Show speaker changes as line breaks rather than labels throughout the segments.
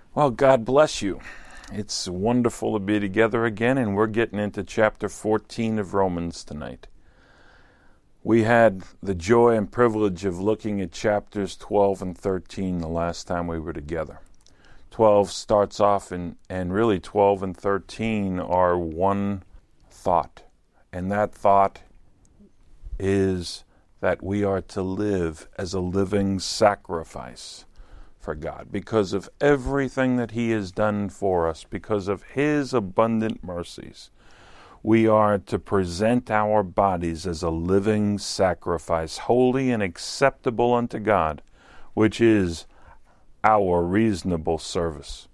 Well, God bless you. It's wonderful to be together again, and we're getting into chapter 14 of Romans tonight. We had the joy and privilege of looking at chapters 12 and 13 the last time we were together. 12 starts off, and really 12 and 13 are one thought, and that thought is that we are to live as a living sacrifice for God, because of everything that He has done for us, because of His abundant mercies. We are to present our bodies as a living sacrifice, holy and acceptable unto God, which is our reasonable service.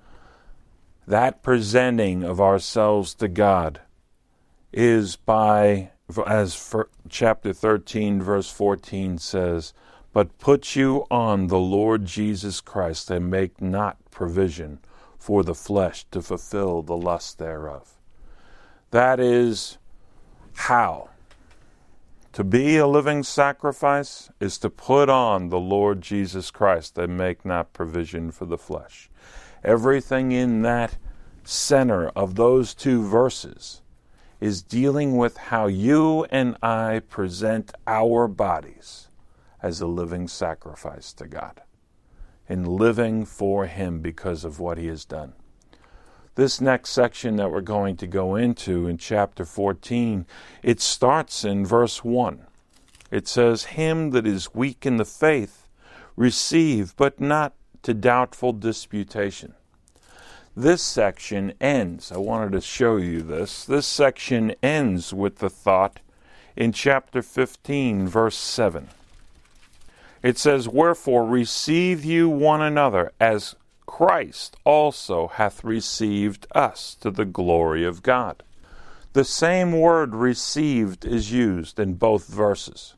That presenting of ourselves to God is by, as for chapter 13, verse 14 says, "But put you on the Lord Jesus Christ, and make not provision for the flesh to fulfill the lust thereof." That is how. To be a living sacrifice is to put on the Lord Jesus Christ, and make not provision for the flesh. Everything in that center of those two verses is dealing with how you and I present our bodies as a living sacrifice to God, and living for Him because of what He has done. This next section that we're going to go into in chapter 14, it starts in verse 1. It says, "Him that is weak in the faith receive, but not to doubtful disputation." This section ends, I wanted to show you this section ends with the thought in chapter 15, verse 7. It says, "Wherefore receive you one another, as Christ also hath received us, to the glory of God." The same word "received" is used in both verses.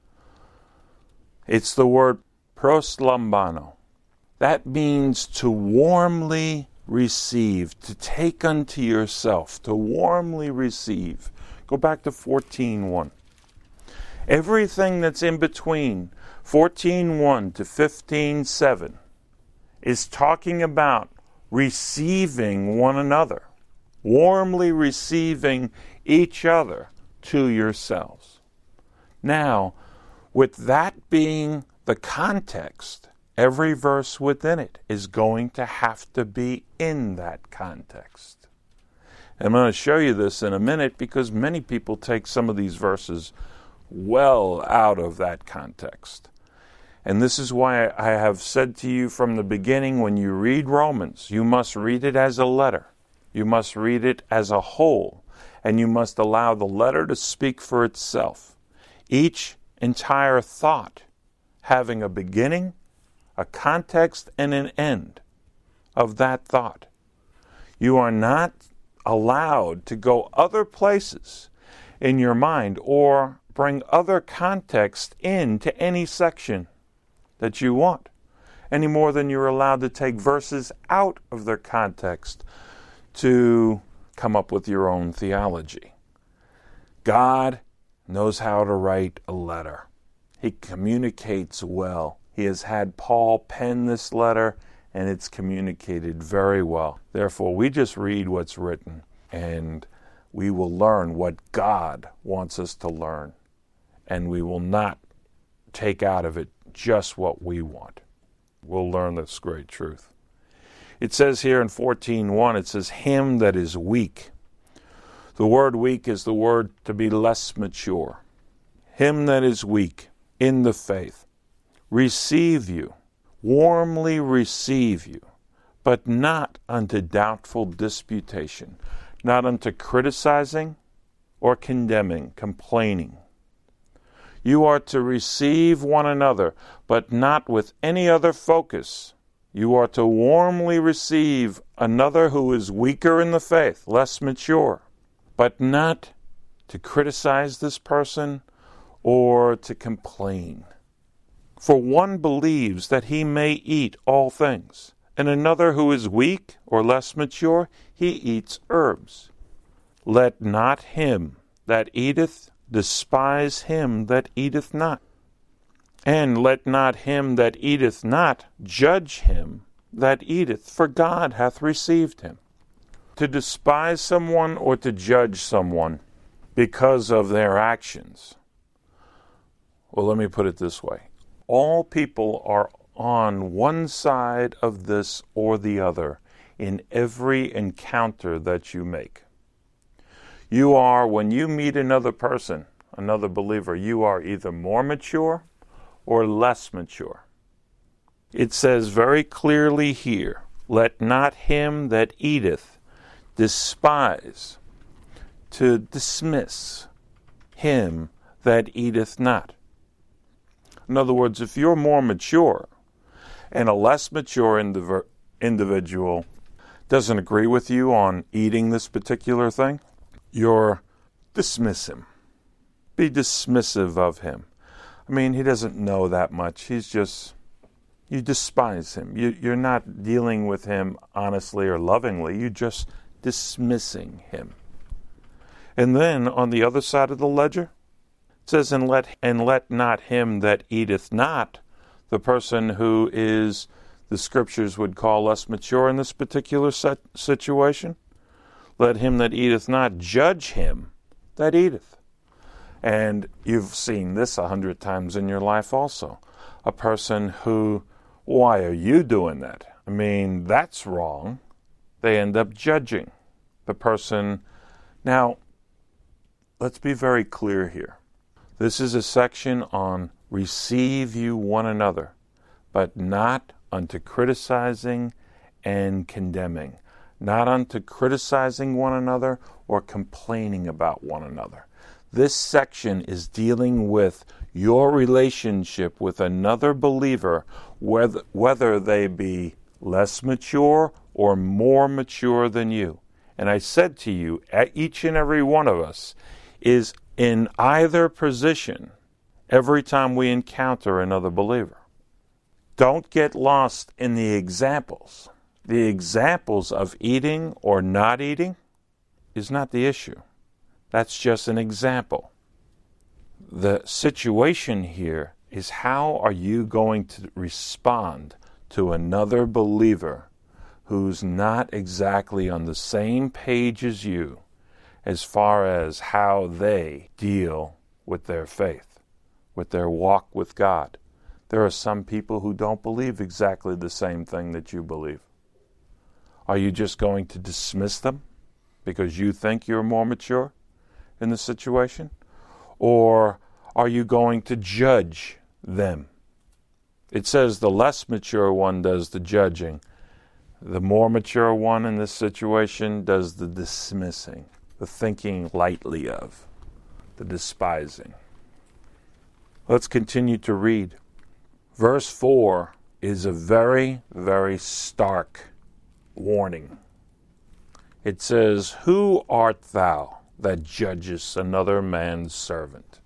It's the word proslambano. That means to warmly receive, to take unto yourself, to warmly receive. Go back to 14:1. Everything that's in between 14:1 to 15:7 is talking about receiving one another, warmly receiving each other to yourselves. Now, with that being the context, every verse within it is going to have to be in that context. I'm going to show you this in a minute, because many people take some of these verses well out of that context. And this is why I have said to you from the beginning, when you read Romans, you must read it as a letter. You must read it as a whole, and you must allow the letter to speak for itself. Each entire thought having a beginning, a context, and an end of that thought. You are not allowed to go other places in your mind or bring other context into any section that you want, any more than you're allowed to take verses out of their context to come up with your own theology. God knows how to write a letter. He communicates well. He has had Paul pen this letter, and it's communicated very well. Therefore, we just read what's written, and we will learn what God wants us to learn, and we will not take out of it just what we want. We'll learn this great truth. It says here in 14:1, it says, "Him that is weak." The word weak is the word to be less mature. "Him that is weak in the faith, receive you, warmly receive you, but not unto doubtful disputation," not unto criticizing or condemning, complaining. You are to receive one another, but not with any other focus. You are to warmly receive another who is weaker in the faith, less mature, but not to criticize this person or to complain. For one believes that he may eat all things, and another who is weak or less mature, he eats herbs. Let not him that eateth despise him that eateth not. And let not him that eateth not judge him that eateth, for God hath received him. To despise someone or to judge someone because of their actions. Well, let me put it this way. All people are on one side of this or the other in every encounter that you make. You are, when you meet another person, another believer, you are either more mature or less mature. It says very clearly here, let not him that eateth despise, to dismiss him that eateth not. In other words, if you're more mature and a less mature individual doesn't agree with you on eating this particular thing, you're dismiss him. Be dismissive of him. I mean, he doesn't know that much. He's just, you despise him. You're not dealing with him honestly or lovingly. You're just dismissing him. And then on the other side of the ledger, it says, and let not him that eateth not, the person who is, the scriptures would call less mature in this particular situation, let him that eateth not judge him that eateth. And you've seen this 100 times in your life also. A person who, why are you doing that? I mean, that's wrong. They end up judging the person. Now, let's be very clear here. This is a section on receive you one another, but not unto criticizing and condemning. Not unto criticizing one another or complaining about one another. This section is dealing with your relationship with another believer, whether they be less mature or more mature than you. And I said to you, each and every one of us is in either position every time we encounter another believer. Don't get lost in the examples. The examples of eating or not eating is not the issue. That's just an example. The situation here is how are you going to respond to another believer who's not exactly on the same page as you as far as how they deal with their faith, with their walk with God. There are some people who don't believe exactly the same thing that you believe. Are you just going to dismiss them because you think you're more mature in the situation? Or are you going to judge them? It says the less mature one does the judging. The more mature one in this situation does the dismissing, the thinking lightly of, the despising. Let's continue to read. Verse 4 is a very, very stark warning. It says, who art thou that judgest another man's servant?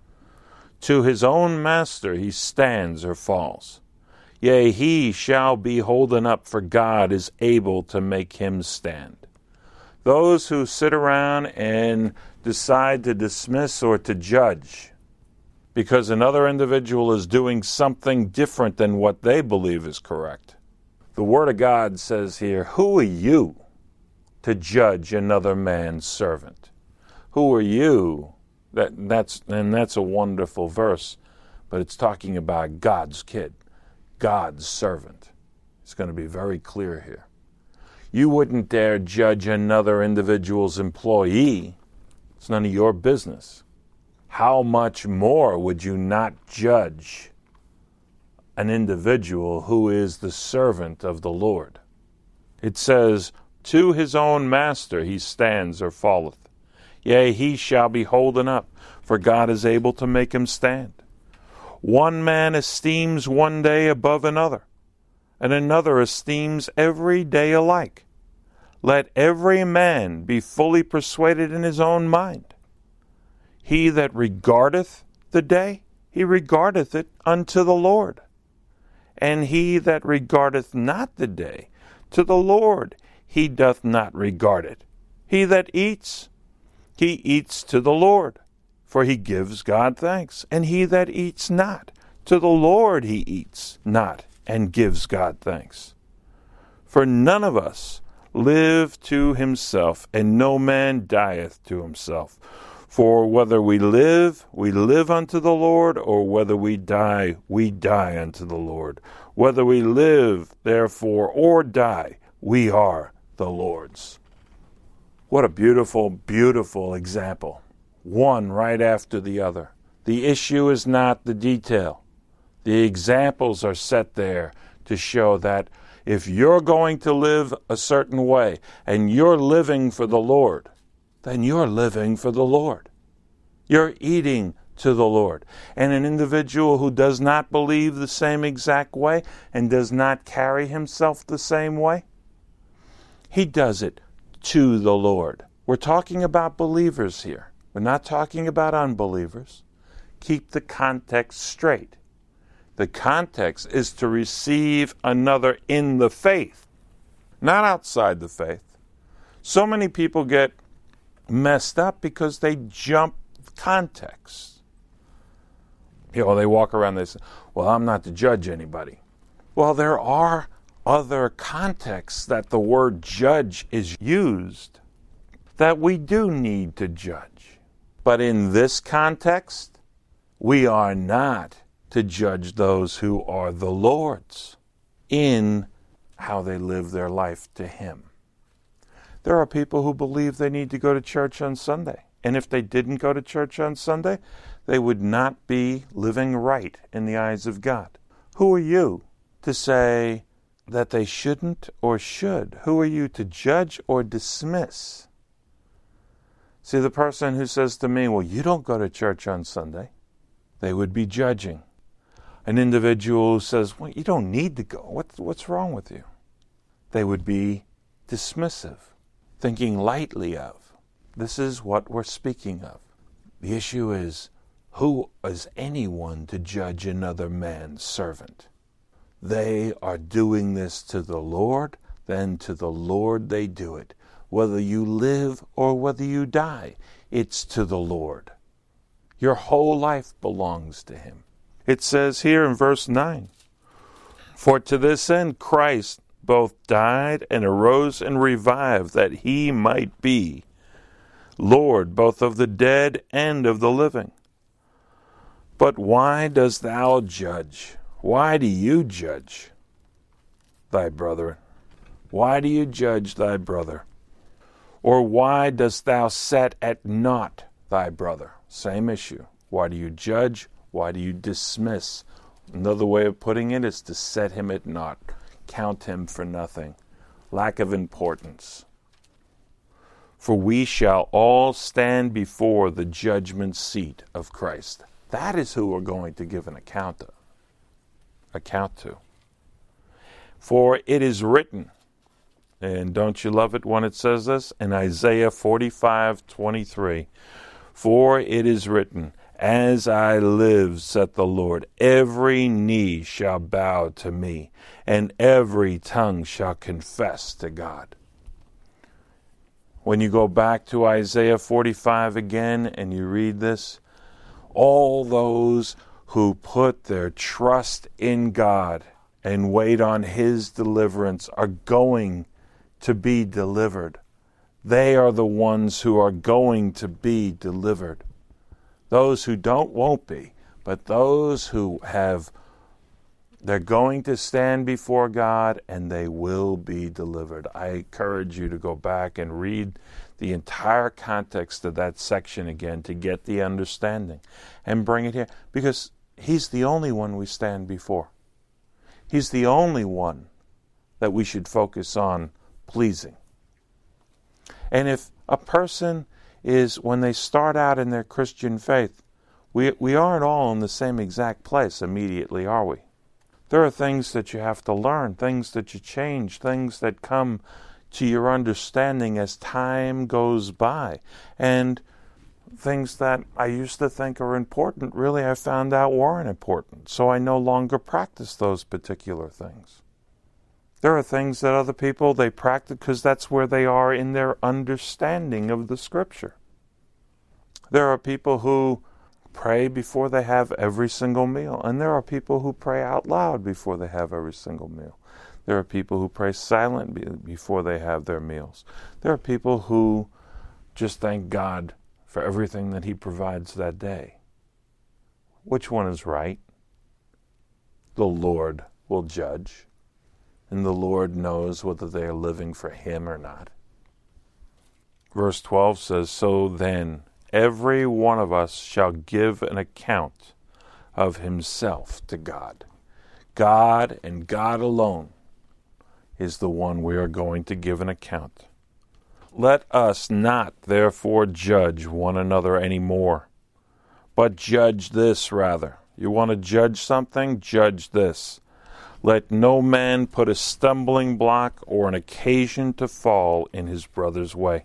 To his own master he stands or falls. Yea, he shall be holden up, for God is able to make him stand. Those who sit around and decide to dismiss or to judge because another individual is doing something different than what they believe is correct. The Word of God says here, who are you to judge another man's servant? Who are you? That's a wonderful verse, but it's talking about God's kid, God's servant. It's going to be very clear here. You wouldn't dare judge another individual's employee. It's none of your business. How much more would you not judge an individual who is the servant of the Lord? It says, to his own master he stands or falleth. Yea, he shall be holden up, for God is able to make him stand. One man esteems one day above another, and another esteems every day alike. Let every man be fully persuaded in his own mind. He that regardeth the day, he regardeth it unto the Lord. And he that regardeth not the day, to the Lord he doth not regard it. He that eats, he eats to the Lord, for he gives God thanks. And he that eats not, to the Lord he eats not, and gives God thanks. For none of us live to himself, and no man dieth to himself. For whether we live unto the Lord, or whether we die unto the Lord. Whether we live, therefore, or die, we are the Lord's. What a beautiful, beautiful example. One right after the other. The issue is not the detail. The examples are set there to show that if you're going to live a certain way and you're living for the Lord, then you're living for the Lord. You're eating to the Lord. And an individual who does not believe the same exact way and does not carry himself the same way, he does it to the Lord. We're talking about believers here. We're not talking about unbelievers. Keep the context straight. The context is to receive another in the faith, not outside the faith. So many people get messed up because they jump context. They walk around, they say, well, I'm not to judge anybody. Well, there are other contexts that the word judge is used that we do need to judge. But in this context, we are not to judge those who are the Lord's in how they live their life to Him. There are people who believe they need to go to church on Sunday. And if they didn't go to church on Sunday, they would not be living right in the eyes of God. Who are you to say that they shouldn't or should? Who are you to judge or dismiss? See, the person who says to me, well, you don't go to church on Sunday, they would be judging. An individual who says, well, you don't need to go. What's wrong with you? They would be dismissive, thinking lightly of. This is what we're speaking of. The issue is, who is anyone to judge another man's servant? They are doing this to the Lord, then to the Lord they do it. Whether you live or whether you die, it's to the Lord. Your whole life belongs to Him. It says here in verse 9, for to this end Christ both died and arose and revived, that He might be Lord both of the dead and of the living. But why dost thou judge? Why do you judge thy brother? Why do you judge thy brother? Or why dost thou set at naught thy brother? Same issue. Why do you judge? Why do you dismiss? Another way of putting it is to set him at naught. Count him for nothing. Lack of importance. For we shall all stand before the judgment seat of Christ. That is who we're going to give an account to. For it is written, and don't you love it when it says this? In Isaiah 45:23, for it is written, as I live, saith the Lord, every knee shall bow to me, and every tongue shall confess to God. When you go back to Isaiah 45 again and you read this, all those who put their trust in God and wait on His deliverance are going to be delivered. They are the ones who are going to be delivered. Those who don't won't be, but those who have, they're going to stand before God and they will be delivered. I encourage you to go back and read the entire context of that section again to get the understanding and bring it here, because He's the only one we stand before. He's the only one that we should focus on pleasing. And if a person is, when they start out in their Christian faith, we aren't all in the same exact place immediately, are we? There are things that you have to learn, things that you change, things that come to your understanding as time goes by. And things that I used to think are important, really I found out weren't important. So I no longer practice those particular things. There are things that other people, they practice because that's where they are in their understanding of the Scripture. There are people who pray before they have every single meal, and there are people who pray out loud before they have every single meal. There are people who pray silently before they have their meals. There are people who just thank God for everything that He provides that day. Which one is right? The Lord will judge, and the Lord knows whether they are living for Him or not. Verse 12 says, "So then every one of us shall give an account of himself to God." God and God alone is the one we are going to give an account. "Let us not therefore judge one another any more, but judge this rather." You want to judge something? Judge this. "Let no man put a stumbling block or an occasion to fall in his brother's way.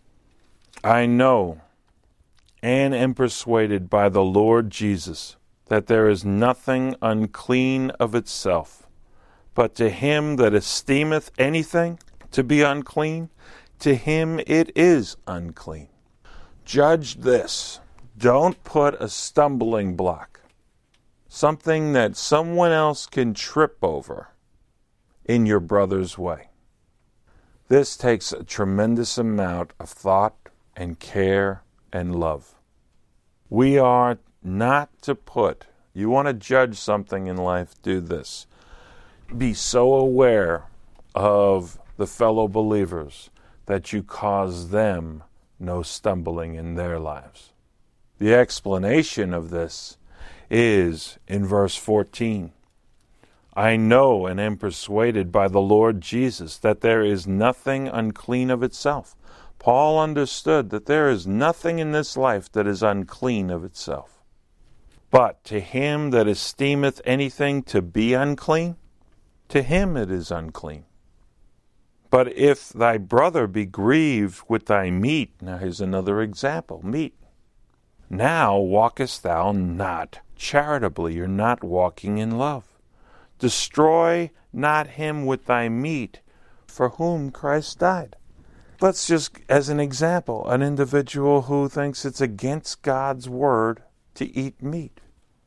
I know and am persuaded by the Lord Jesus that there is nothing unclean of itself, but to him that esteemeth anything to be unclean, to him it is unclean." Judge this. Don't put a stumbling block, something that someone else can trip over, in your brother's way. This takes a tremendous amount of thought and care and love. We are not to put, you want to judge something in life, do this. Be so aware of the fellow believers that you cause them no stumbling in their lives. The explanation of this is in verse 14. "I know and am persuaded by the Lord Jesus that there is nothing unclean of itself." Paul understood that there is nothing in this life that is unclean of itself. "But to him that esteemeth anything to be unclean, to him it is unclean. But if thy brother be grieved with thy meat," now here's another example, meat. "Now walkest thou not charitably," you're not walking in love. "Destroy not him with thy meat, for whom Christ died." Let's just, as an example, an individual who thinks it's against God's word to eat meat.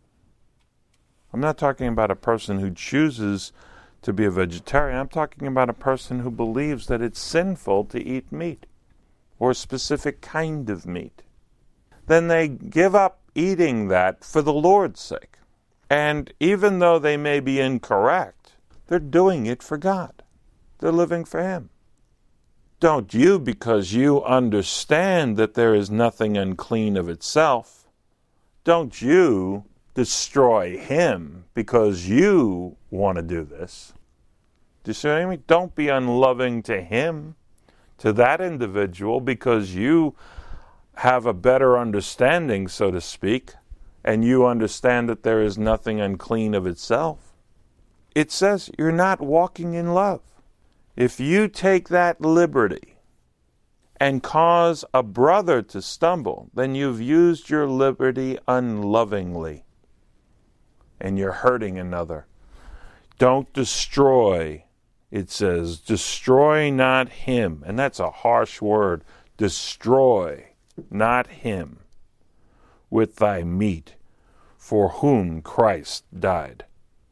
I'm not talking about a person who chooses to be a vegetarian. I'm talking about a person who believes that it's sinful to eat meat, or a specific kind of meat. Then they give up eating that for the Lord's sake. And even though they may be incorrect, they're doing it for God. They're living for Him. Don't you, because you understand that there is nothing unclean of itself, don't you destroy him because you want to do this. Do you see what I mean? Don't be unloving to him, to that individual, because you have a better understanding, so to speak, and you understand that there is nothing unclean of itself. It says you're not walking in love. If you take that liberty and cause a brother to stumble, then you've used your liberty unlovingly, and you're hurting another. Don't destroy, it says, destroy not him. And that's a harsh word. Destroy not him with thy meat, for whom Christ died.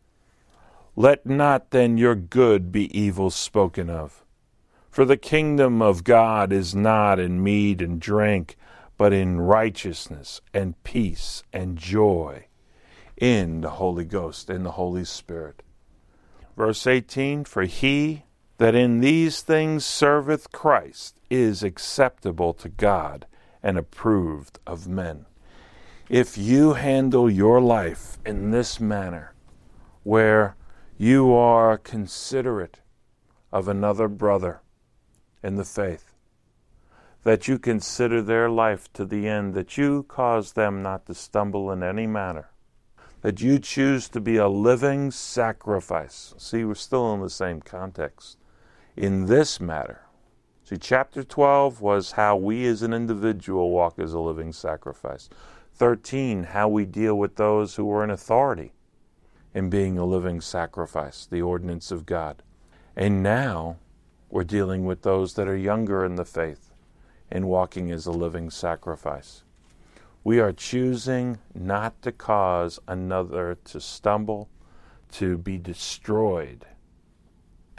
Let not then your good be evil spoken of. For the kingdom of God is not in meat and drink, but in righteousness and peace and joy in the Holy Ghost, in the Holy Spirit. Verse 18, for he that in these things serveth Christ is acceptable to God and approved of men. If you handle your life in this manner, where you are considerate of another brother in the faith, that you consider their life to the end, that you cause them not to stumble in any manner, that you choose to be a living sacrifice. See, we're still in the same context. In this matter, see, chapter 12 was how we as an individual walk as a living sacrifice. 13, how we deal with those who are in authority in being a living sacrifice, the ordinance of God. And now we're dealing with those that are younger in the faith and walking as a living sacrifice. We are choosing not to cause another to stumble, to be destroyed,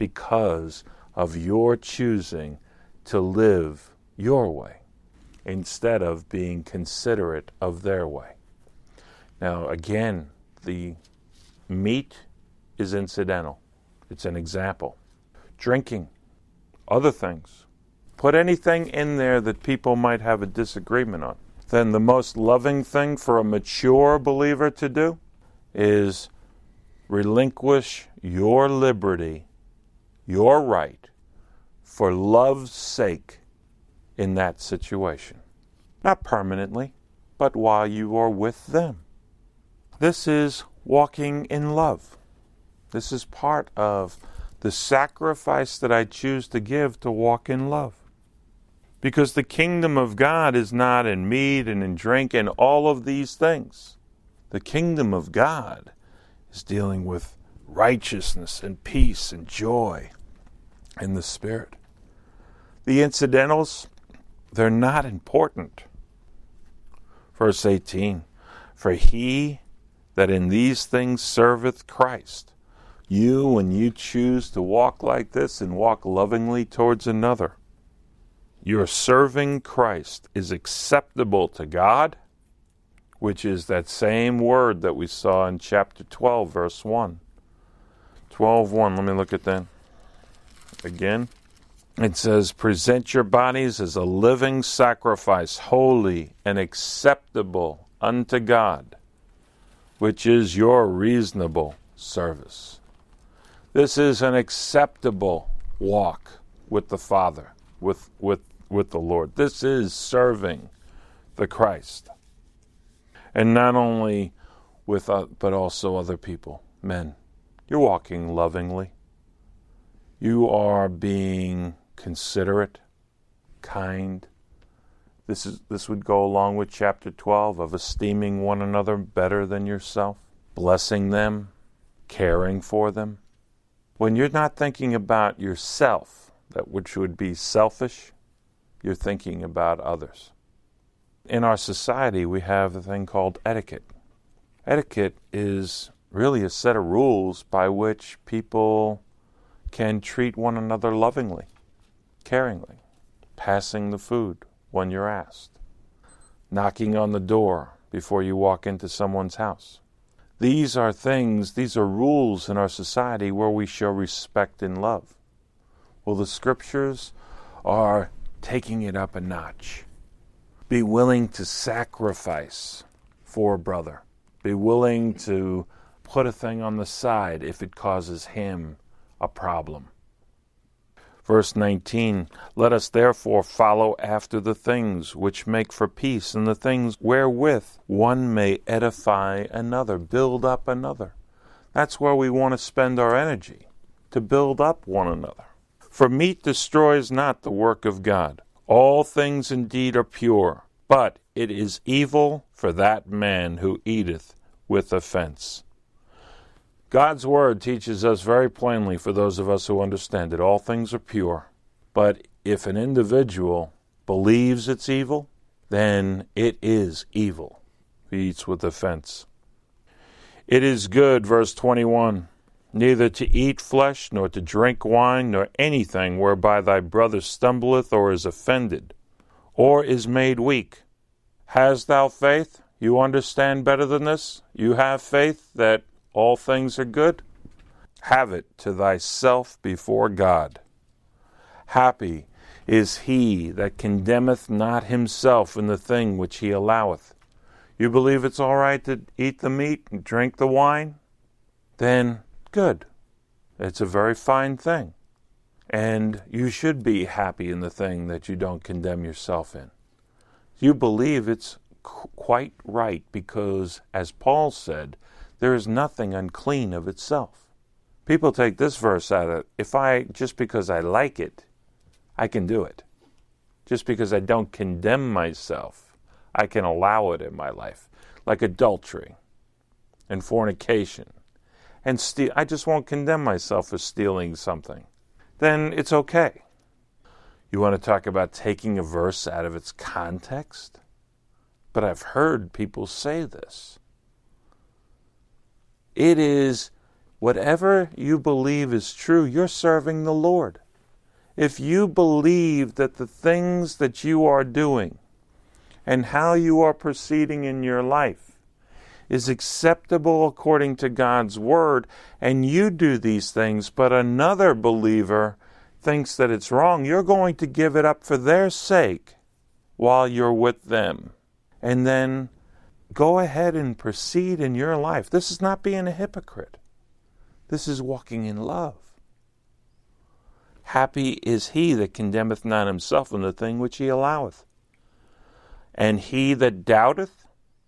because of your choosing to live your way instead of being considerate of their way. Now, again, the meat is incidental. It's an example. Drinking, other things. Put anything in there that people might have a disagreement on. Then the most loving thing for a mature believer to do is relinquish your liberty, your right, for love's sake in that situation. Not permanently, but while you are with them. This is walking in love. This is part of the sacrifice that I choose to give to walk in love. Because the kingdom of God is not in meat and in drink and all of these things. The kingdom of God is dealing with righteousness and peace and joy in the Spirit. The incidentals, they're not important. Verse 18, for he that in these things serveth Christ. You, when you choose to walk like this and walk lovingly towards another, your serving Christ is acceptable to God, which is that same word that we saw in chapter 12, verse 1. 12:1, let me look at that again. It says, present your bodies as a living sacrifice, holy and acceptable unto God, which is your reasonable service. This is an acceptable walk with the Father, with the Lord. This is serving the Christ. And not only with, but also other people, men. You're walking lovingly. You are being considerate, kind. This would go along with chapter 12 of esteeming one another better than yourself, blessing them, caring for them. When you're not thinking about yourself, that which would be selfish, you're thinking about others. In our society, we have a thing called etiquette. Etiquette is really a set of rules by which people can treat one another lovingly, caringly, passing the food when you're asked, knocking on the door before you walk into someone's house. These are rules in our society where we show respect and love. Well, the scriptures are taking it up a notch. Be willing to sacrifice for a brother. Be willing to put a thing on the side if it causes him a problem. Verse 19, let us therefore follow after the things which make for peace and the things wherewith one may edify another, build up another. That's where we want to spend our energy, to build up one another. For meat destroys not the work of God. All things indeed are pure, but it is evil for that man who eateth with offense. God's word teaches us very plainly, for those of us who understand it, all things are pure. But if an individual believes it's evil, then it is evil. He eats with offense. It is good, verse 21, neither to eat flesh, nor to drink wine, nor anything whereby thy brother stumbleth or is offended, or is made weak. Hast thou faith? You understand better than this? You have faith that all things are good? Have it to thyself before God. Happy is he that condemneth not himself in the thing which he alloweth. You believe it's all right to eat the meat and drink the wine? Then good. It's a very fine thing. And you should be happy in the thing that you don't condemn yourself in. You believe it's quite right because, as Paul said, there is nothing unclean of itself. People take this verse out of it. Just because I like it, I can do it. Just because I don't condemn myself, I can allow it in my life. Like adultery and fornication. And I just won't condemn myself for stealing something. Then it's okay. You want to talk about taking a verse out of its context? But I've heard people say this. It is Whatever you believe is true, you're serving the Lord. If you believe that the things that you are doing and how you are proceeding in your life is acceptable according to God's Word, and you do these things, but another believer thinks that it's wrong, you're going to give it up for their sake while you're with them. And then go ahead and proceed in your life. This is not being a hypocrite. This is walking in love. Happy is he that condemneth not himself in the thing which he alloweth. And he that doubteth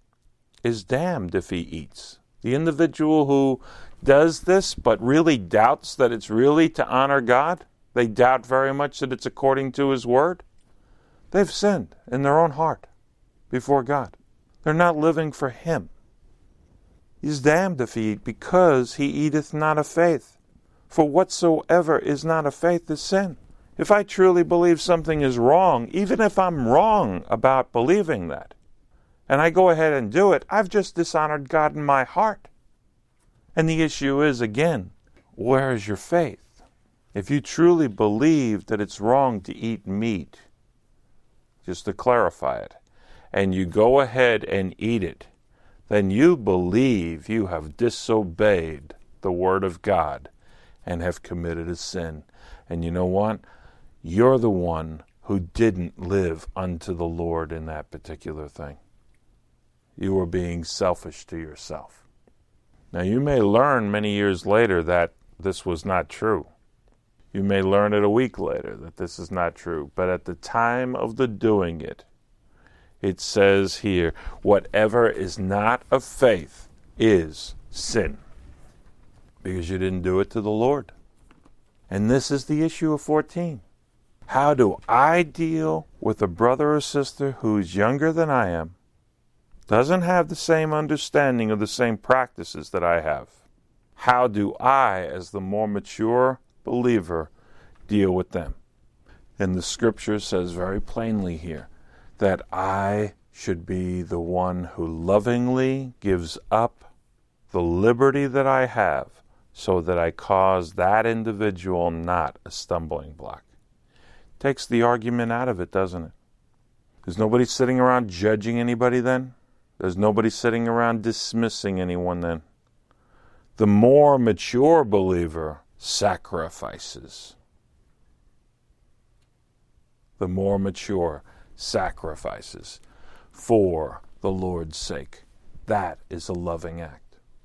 is damned if he eats. The individual who does this but really doubts that it's really to honor God, they doubt very much that it's according to his word, they've sinned in their own heart before God. They're not living for him. He's damned if he eat, because he eateth not of faith. For whatsoever is not of faith is sin. If I truly believe something is wrong, even if I'm wrong about believing that, and I go ahead and do it, I've just dishonored God in my heart. And the issue is, again, where is your faith? If you truly believe that it's wrong to eat meat, just to clarify it, and you go ahead and eat it, then you believe you have disobeyed the Word of God and have committed a sin. And you know what? You're the one who didn't live unto the Lord in that particular thing. You were being selfish to yourself. Now, you may learn many years later that this was not true. You may learn it a week later that this is not true. But at the time of the doing it, it says here, whatever is not of faith is sin. Because you didn't do it to the Lord. And this is the issue of 14. How do I deal with a brother or sister who's younger than I am, doesn't have the same understanding of the same practices that I have? How do I, as the more mature believer, deal with them? And the Scripture says very plainly here that I should be the one who lovingly gives up the liberty that I have so that I cause that individual not a stumbling block. Takes the argument out of it, doesn't it? There's nobody sitting around judging anybody then. There's nobody sitting around dismissing anyone then. The more mature believer sacrifices. The more mature sacrifices for the Lord's sake. That is a loving act.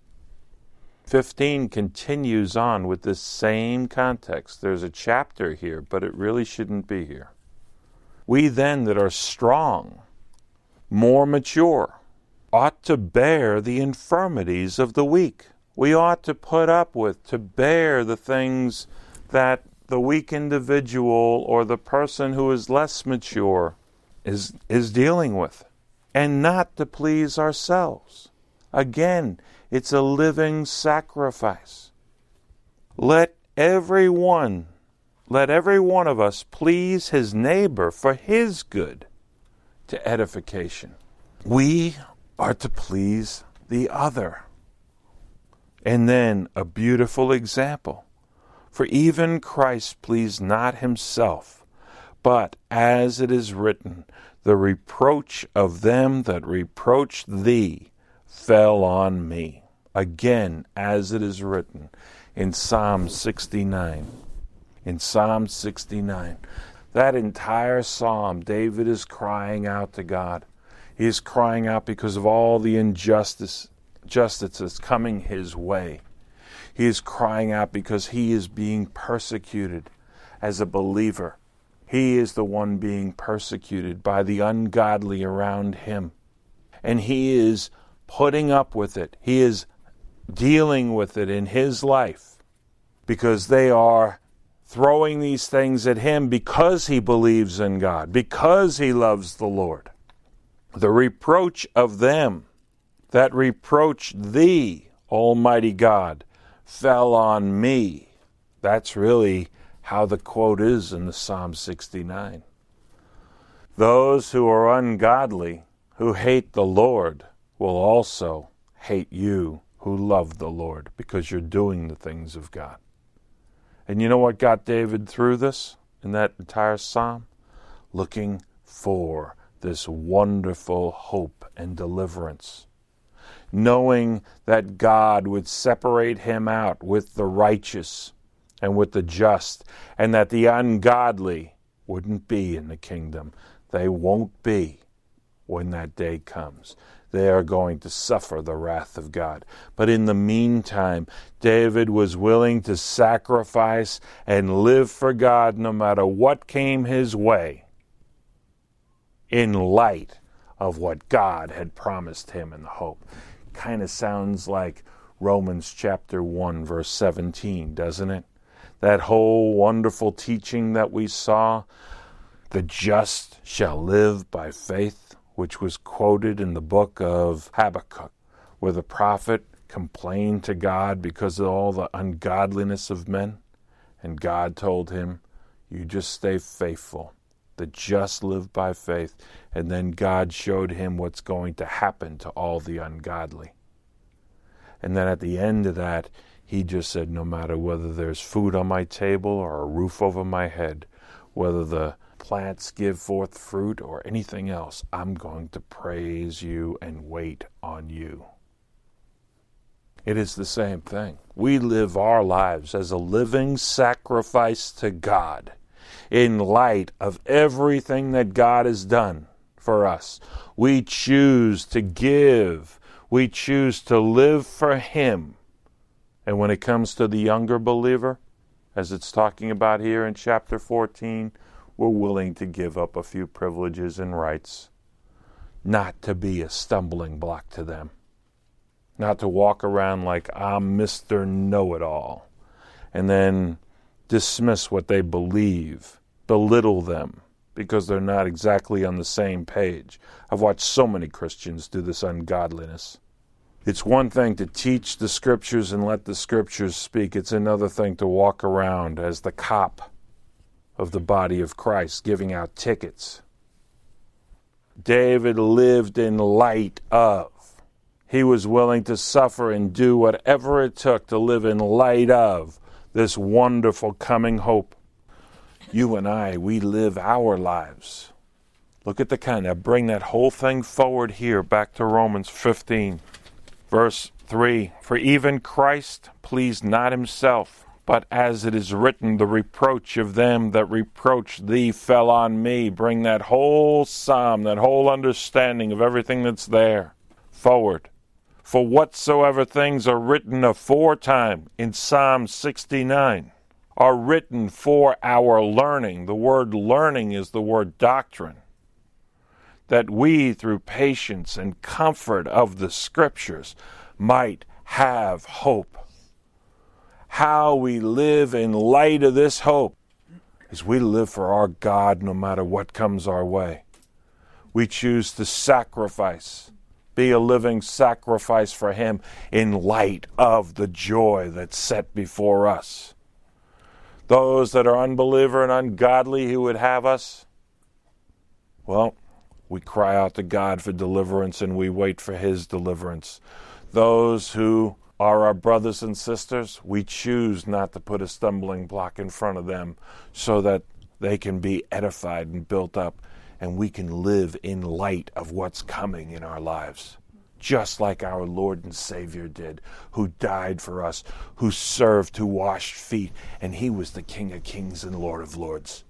15 continues on with this same context. There's a chapter here, but it really shouldn't be here. We then that are strong, more mature, ought to bear the infirmities of the weak. We ought to put up with, to bear the things that the weak individual or the person who is less mature is dealing with, and not to please ourselves. Again, it's a living sacrifice. Let every one of us please his neighbor for his good, to edification. We are to please the other. And then a beautiful example. For even Christ pleased not himself, but as it is written, the reproach of them that reproached thee fell on me. Again, as it is written in Psalm 69. In Psalm 69. That entire psalm, David is crying out to God. He is crying out because of all the justice that's coming his way. He is crying out because he is being persecuted as a believer. He is the one being persecuted by the ungodly around him. And he is putting up with it. He is dealing with it in his life because they are throwing these things at him because he believes in God, because he loves the Lord. The reproach of them that reproached thee, Almighty God, fell on me. That's really how the quote is in the Psalm 69. Those who are ungodly, who hate the Lord, will also hate you who love the Lord, because you're doing the things of God. And you know what got David through this in that entire psalm? Looking for this wonderful hope and deliverance. Knowing that God would separate him out with the righteous and with the just, and that the ungodly wouldn't be in the kingdom. They won't be when that day comes. They are going to suffer the wrath of God. But in the meantime, David was willing to sacrifice and live for God no matter what came his way, in light of what God had promised him in the hope. Kind of sounds like Romans chapter 1, verse 17, doesn't it? That whole wonderful teaching that we saw, the just shall live by faith, which was quoted in the book of Habakkuk, where the prophet complained to God because of all the ungodliness of men. And God told him, you just stay faithful. The just live by faith. And then God showed him what's going to happen to all the ungodly. And then at the end of that, he just said, no matter whether there's food on my table or a roof over my head, whether the plants give forth fruit or anything else, I'm going to praise you and wait on you. It is the same thing. We live our lives as a living sacrifice to God in light of everything that God has done for us. We choose to give. We choose to live for Him. And when it comes to the younger believer, as it's talking about here in chapter 14, we're willing to give up a few privileges and rights, not to be a stumbling block to them, not to walk around like I'm Mr. Know-It-All, and then dismiss what they believe, belittle them, because they're not exactly on the same page. I've watched so many Christians do this ungodliness. It's one thing to teach the Scriptures and let the Scriptures speak. It's another thing to walk around as the cop of the body of Christ, giving out tickets. David lived in light of. He was willing to suffer and do whatever it took to live in light of this wonderful coming hope. You and I, we live our lives. Look at the kind of, bring that whole thing forward here, back to Romans 15, verse 3. For even Christ pleased not himself, but as it is written, the reproach of them that reproach thee fell on me. Bring that whole psalm, that whole understanding of everything that's there forward. For whatsoever things are written aforetime in Psalm 69 are written for our learning. The word learning is the word doctrine. That we, through patience and comfort of the Scriptures, might have hope. How we live in light of this hope is we live for our God no matter what comes our way. We choose to sacrifice, be a living sacrifice for Him in light of the joy that's set before us. Those that are unbeliever and ungodly who would have us, well, we cry out to God for deliverance and we wait for His deliverance. Those who are our brothers and sisters, we choose not to put a stumbling block in front of them so that they can be edified and built up and we can live in light of what's coming in our lives. Just like our Lord and Savior did, who died for us, who served, who washed feet, and He was the King of Kings and Lord of Lords.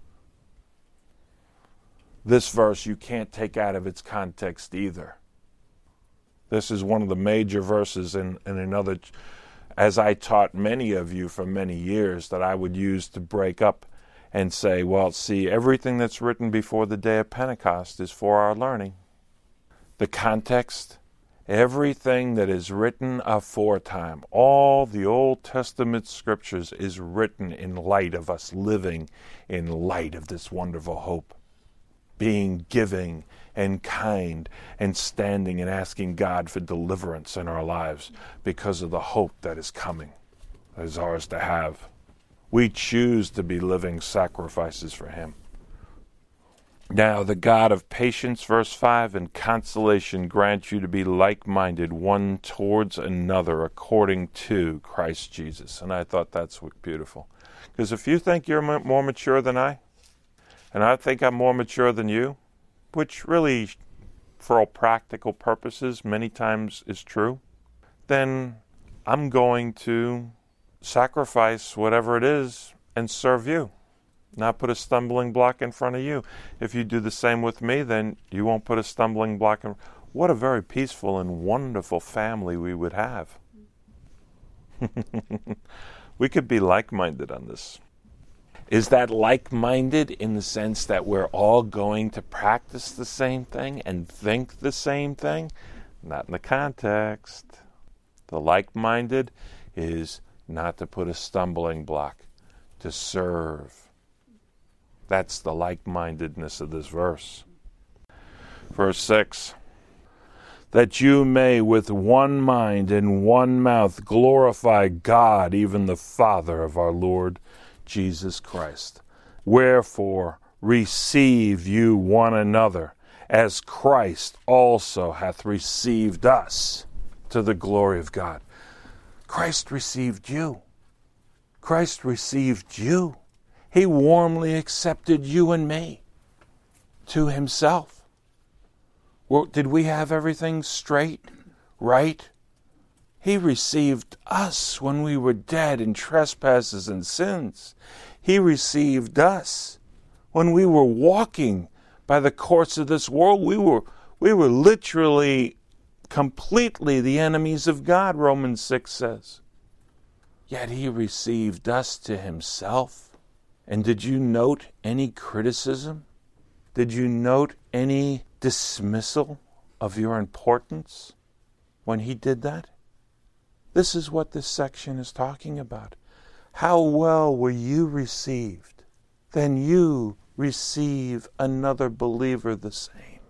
This verse you can't take out of its context either. This is one of the major verses in another, as I taught many of you for many years, that I would use to break up and say, well, see, everything that's written before the day of Pentecost is for our learning. The context, everything that is written aforetime, all the Old Testament Scriptures is written in light of us living in light of this wonderful hope. Being giving and kind and standing and asking God for deliverance in our lives because of the hope that is coming, that is ours to have. We choose to be living sacrifices for Him. Now the God of patience, verse 5, and consolation grant you to be like-minded one towards another according to Christ Jesus. And I thought that's beautiful. Because if you think you're more mature than I, and I think I'm more mature than you, which really, for all practical purposes, many times is true, then I'm going to sacrifice whatever it is and serve you. Not put a stumbling block in front of you. If you do the same with me, then you won't put a stumbling block in. What a very peaceful and wonderful family we would have. We could be like-minded on this. Is that like-minded in the sense that we're all going to practice the same thing and think the same thing? Not in the context. The like-minded is not to put a stumbling block, to serve. That's the like-mindedness of this verse. Verse 6, that you may with one mind and one mouth glorify God, even the Father of our Lord Jesus Christ. Wherefore receive you one another, as Christ also hath received us, to the glory of God. Christ received you. Christ received you. He warmly accepted you and me to himself. Well, did we have everything straight, right? He received us when we were dead in trespasses and sins. He received us when we were walking by the course of this world. We were literally, completely the enemies of God, Romans 6 says. Yet he received us to himself. And did you note any criticism? Did you note any dismissal of your importance when he did that? This is what this section is talking about. How well were you received? Then you receive another believer the same.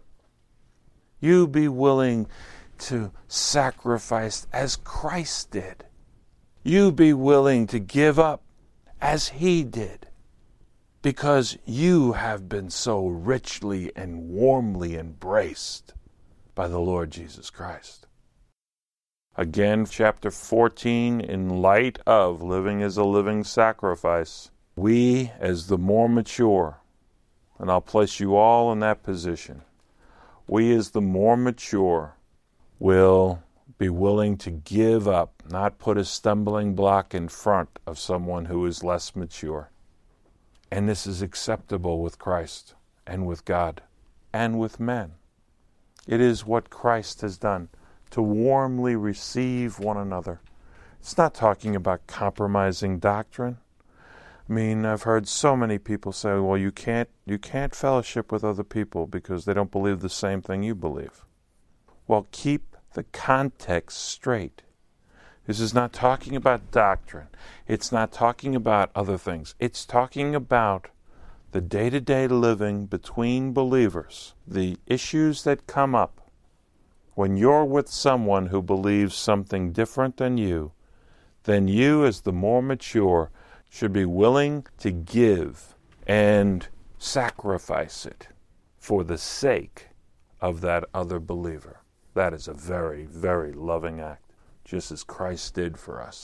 You be willing to sacrifice as Christ did. You be willing to give up as he did. Because you have been so richly and warmly embraced by the Lord Jesus Christ. Again, chapter 14, in light of living as a living sacrifice, we as the more mature, and I'll place you all in that position, we as the more mature will be willing to give up, not put a stumbling block in front of someone who is less mature. And this is acceptable with Christ and with God and with men. It is what Christ has done, to warmly receive one another. It's not talking about compromising doctrine. I mean, I've heard so many people say, well, you can't fellowship with other people because they don't believe the same thing you believe. Well, keep the context straight. This is not talking about doctrine. It's not talking about other things. It's talking about the day-to-day living between believers, the issues that come up when you're with someone who believes something different than you. Then you, as the more mature, should be willing to give and sacrifice it for the sake of that other believer. That is a very, very loving act, just as Christ did for us.